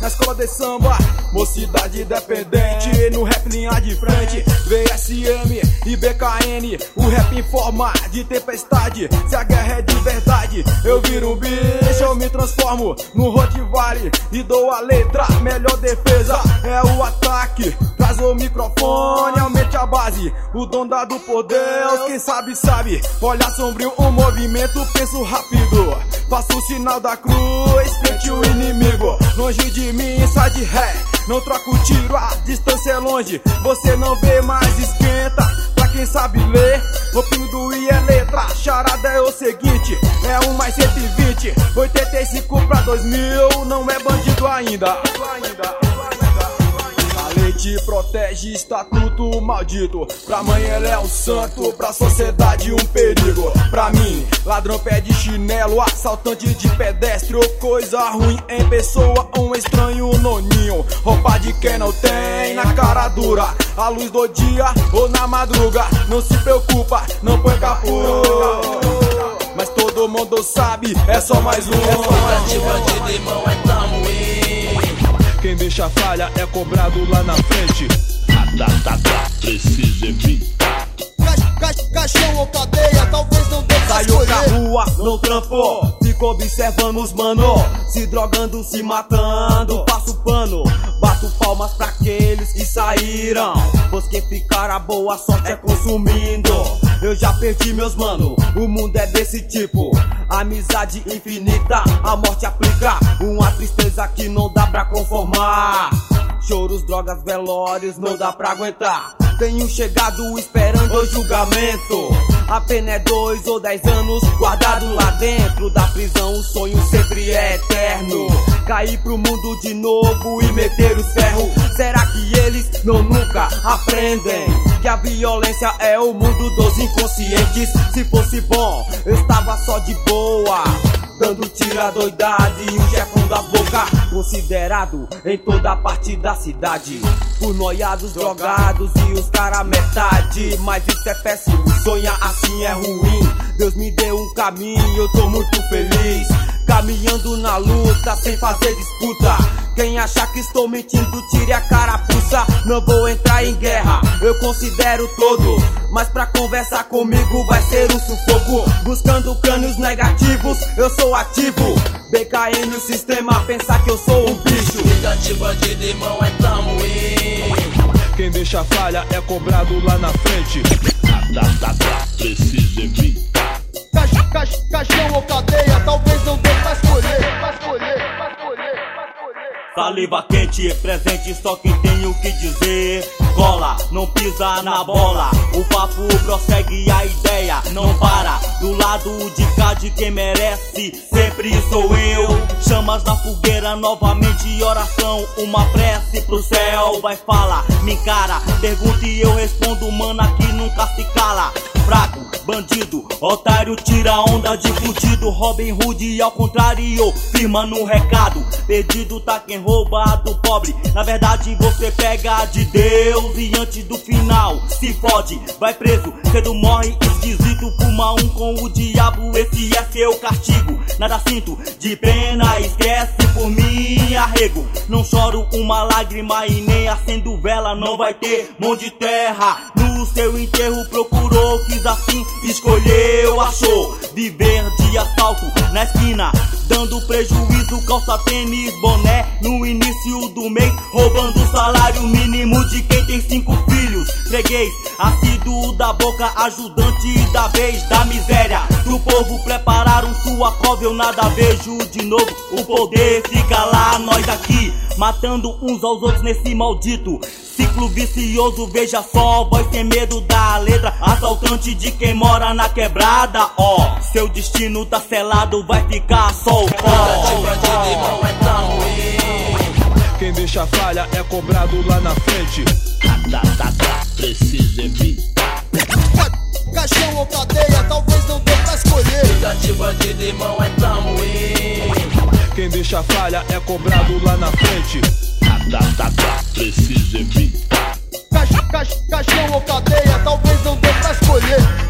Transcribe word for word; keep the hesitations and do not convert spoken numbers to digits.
escola de samba, mocidade independente. No rap linha de frente, V S M e B K N. O rap em forma de tempestade. Se a guerra é de verdade, eu viro um bicho, eu me transformo no Rottweiler e dou a letra. Melhor defesa é o ataque. Traz o microfone, aumente a base. O dom dado por Deus, quem sabe sabe. Olha sombrio o movimento, penso rápido. Faço o sinal da cruz, frente o inimigo. Longe de mim, sai de ré. Não troco tiro, a distância é longe. Você não vê, mais esquenta. Pra quem sabe ler, o pino do I é letra. Charada é o seguinte, é um mais cento e vinte. Oitenta e cinco pra dois mil, não é bandido ainda. A lei te protege, estatuto maldito. Pra mãe ela é um santo, pra sociedade um perigo. Pra mim, ladrão pé de chinelo, assaltante de pedestre ou coisa ruim em pessoa, um estranho noninho. Roupa de quem não tem, na cara dura, a luz do dia ou na madruga. Não se preocupa, não põe capuz. Mas todo mundo sabe, é só mais um. É só mais um. Bandido, irmão, é tamo in. Quem deixa falha é cobrado lá na frente. Precisa evitar. Caixão ou cadeia, talvez não dê pra Saiu escolher. pra rua, não trampou, ficou observando os mano, se drogando, se matando. Passo pano, bato palmas pra aqueles que saíram, pois quem ficar a boa sorte é consumindo. Eu já perdi meus mano, o mundo é desse tipo. Amizade infinita, a morte aplica uma tristeza que não dá pra conformar. Choros, drogas, velórios, não dá pra aguentar. Tenho chegado esperando o julgamento. A pena é dois ou dez anos guardado lá dentro da prisão. O sonho sempre é eterno. Cair pro mundo de novo e meter os ferros. Será que eles não nunca aprendem que a violência é o mundo dos inconscientes? Se fosse bom, eu estava só de boa, dando tiro à doidade e um chefão da boca, considerado em toda parte da cidade por noiados, drogados e os cara metade. Mas isso é péssimo, sonhar assim é ruim. Deus me deu um caminho, eu tô muito feliz, caminhando na luta sem fazer disputa. Quem achar que estou mentindo, tire a carapuça. Não vou entrar em guerra, eu considero todos, mas pra conversar comigo vai ser um sufoco. Buscando crânios negativos, eu sou ativo. B K N o sistema, pensar que eu sou um bicho. Gigante, bandido, irmão, é tamo in. Quem deixa falha é cobrado lá na frente. Precisa evitar. Caixão ou cadeia, talvez não dê pra escolher. Pra escolher, pra escolher, pra escolher. Saliva quente, presente, só quem tem o que dizer. Cola, não pisa na bola, o papo prossegue, a ideia não para. Do lado de cá de quem merece, sempre sou eu. Chamas na fogueira, novamente oração, uma prece pro céu. Vai, fala, me encara, pergunta e eu respondo, mano, aqui nunca se cala. Fraco, bandido, otário, tira onda de fudido. Robin Hood ao contrário, firma no recado. Perdido tá quem rouba do pobre, na verdade você pega de Deus. E antes do final, se fode, vai preso, cedo morre esquisito. Fuma um com o diabo, esse é seu castigo. Nada sinto de pena, esquece por mim, arrego. Não choro uma lágrima e nem acendo vela. Não vai ter mão de terra no seu enterro. Procurou, quis assim, escolheu, achou viver de assalto na esquina, dando prejuízo, calça, tênis, boné no início do mês, roubando o salário mínimo de quem tem cinco filhos. Freguês, assíduo da boca, ajudante da vez da miséria do povo. Prepararam sua cova, eu nada vejo de novo. O poder fica lá, nós aqui matando uns aos outros nesse maldito ciclo vicioso. Veja só, voz sem medo da letra, assaltante de quem mora na quebrada. Ó, oh, seu destino tá selado, vai ficar só o pó. Bandido, irmão, é tamo in. Quem deixa falha é cobrado lá na frente. Precisa evitar. Caixão ou cadeia, talvez não dê pra escolher. Gigante, bandido, irmão, é tamo in. Quem deixa falha é cobrado lá na frente. Precisa evitar. Caixão ou cadeia, talvez não dê pra escolher.